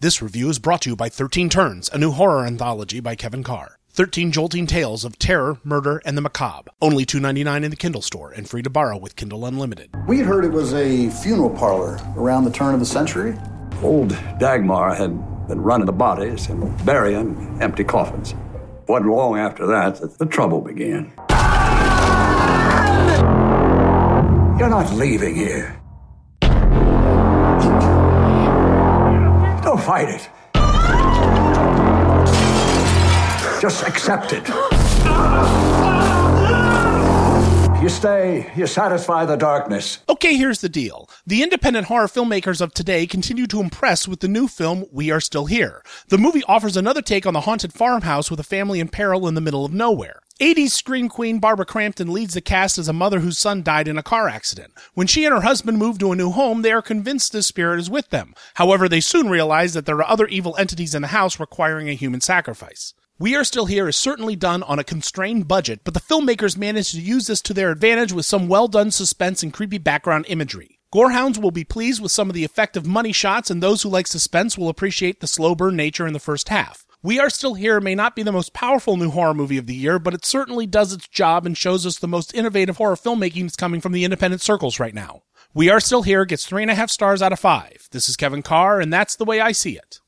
This review is brought to you by 13 Turns, a new horror anthology by Kevin Carr. 13 jolting tales of terror, murder, and the macabre. Only $2.99 in the Kindle store and free to borrow with Kindle Unlimited. We had heard it was a funeral parlor around the turn of the century. Old Dagmar had been running the bodies and burying empty coffins. Wasn't long after that the trouble began. You're not leaving here. Don't fight it. Just accept it. You stay, you satisfy the darkness. Okay, here's the deal. The independent horror filmmakers of today continue to impress with the new film, We Are Still Here. The movie offers another take on the haunted farmhouse with a family in peril in the middle of nowhere. 80s scream queen Barbara Crampton leads the cast as a mother whose son died in a car accident. When she and her husband move to a new home, they are convinced this spirit is with them. However, they soon realize that there are other evil entities in the house requiring a human sacrifice. We Are Still Here is certainly done on a constrained budget, but the filmmakers managed to use this to their advantage with some well-done suspense and creepy background imagery. Gorehounds will be pleased with some of the effective money shots, and those who like suspense will appreciate the slow burn nature in the first half. We Are Still Here may not be the most powerful new horror movie of the year, but it certainly does its job and shows us the most innovative horror filmmaking that's coming from the independent circles right now. We Are Still Here gets 3.5 stars out of 5. This is Kevin Carr, and that's the way I see it.